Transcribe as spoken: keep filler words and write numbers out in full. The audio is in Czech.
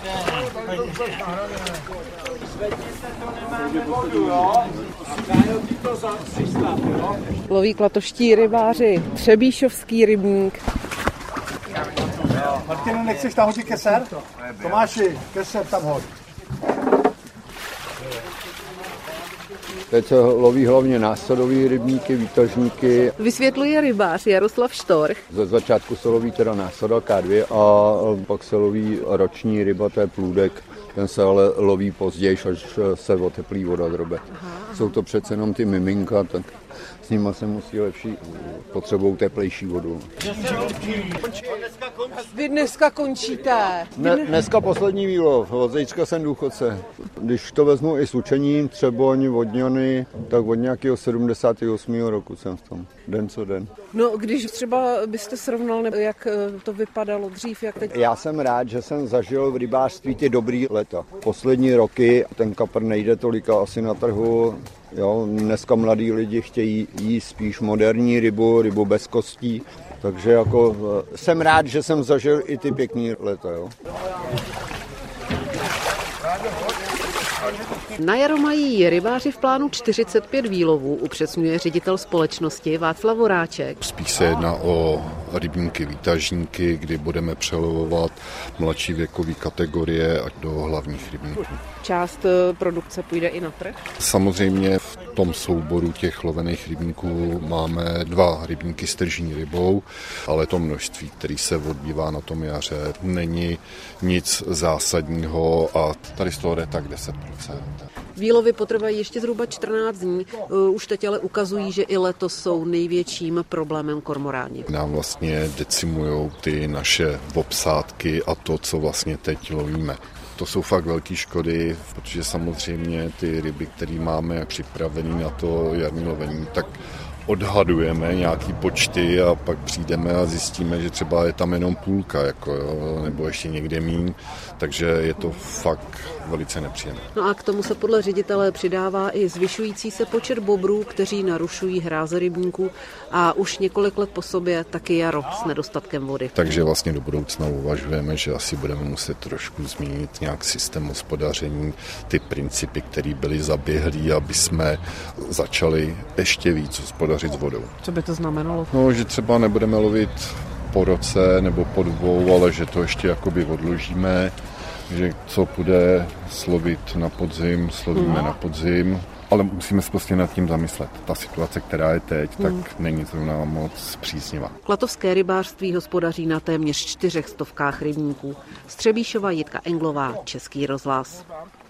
Loví klatoští rybáři, Třebíšovský rybník. Martine, nechceš tam hodit keser? Tomáši, keser tam hoď. Teď se loví hlavně následový rybníky, výtažníky. Vysvětluje rybář Jaroslav Štorch. Ze začátku se loví teda násada K dva a pak se loví roční ryba, to je plůdek. Ten se ale loví později, až se oteplí voda drobe. Jsou to přece jenom ty miminka, tak s nima se musí lepší, potřebou teplejší vodu. Vy dneska končíte. Ne, dneska poslední výlov, od zítřka jsem důchodce. Když to vezmu i s učením, Třeboň, Vodňany, tak od nějakého sedmdesátého osmého roku jsem v tom, den co den. No, když třeba byste srovnal, jak to vypadalo dřív, jak teď. Já jsem rád, že jsem zažil v rybářství ty dobrý leta. Poslední roky ten kapr nejde tolika asi na trhu. Jo, dneska mladí lidi chtějí jíst spíš moderní rybu, rybu bez kostí. Takže jako jsem rád, že jsem zažil i ty pěkný leta. Jo. Na jaro mají rybáři v plánu čtyřicet pět výlovů, upřesňuje ředitel společnosti Václav Voráček. Spíš se jedná o rybníky výtažníky, kdy budeme přelovovat mladší věkové kategorie až do hlavních rybníků. Část produkce půjde i na trh? Samozřejmě v tom souboru těch lovených rybníků máme dva rybníky s tržní rybou, ale to množství, který se odbývá na tom jaře, není nic zásadního a tady z toho jde tak deset procent. Výlovy potrvají ještě zhruba čtrnáct dní, už teď ale ukazují, že i letos jsou největším problémem kormoráni. Nám vlastně decimujou ty naše obsádky a to, co vlastně teď lovíme. To jsou fakt velké škody, protože samozřejmě ty ryby, které máme připravené na to jarní lovení, tak odhadujeme nějaký počty a pak přijdeme a zjistíme, že třeba je tam jenom půlka, jako jo, nebo ještě někde míň, takže je to fakt velice nepříjemné. No a k tomu se podle ředitele přidává i zvyšující se počet bobrů, kteří narušují hráze rybníků a už několik let po sobě taky jaro s nedostatkem vody. Takže vlastně do budoucna uvažujeme, že asi budeme muset trošku změnit nějak systém hospodaření, ty principy, které byly zaběhlý, aby jsme začali ještě víc hospodařit s vodou. Co by to znamenalo? No, že třeba nebudeme lovit po roce nebo po dvou, ale že to ještě jakoby odložíme, že co půjde slovit na podzim, slovíme hmm. na podzim, ale musíme se prostě nad tím zamyslet. Ta situace, která je teď, hmm. tak není zrovna moc příznivá. Klatovské rybářství hospodaří na téměř čtyřech stovkách rybníků. Z Třebíšova Jitka Englová, Český rozhlas.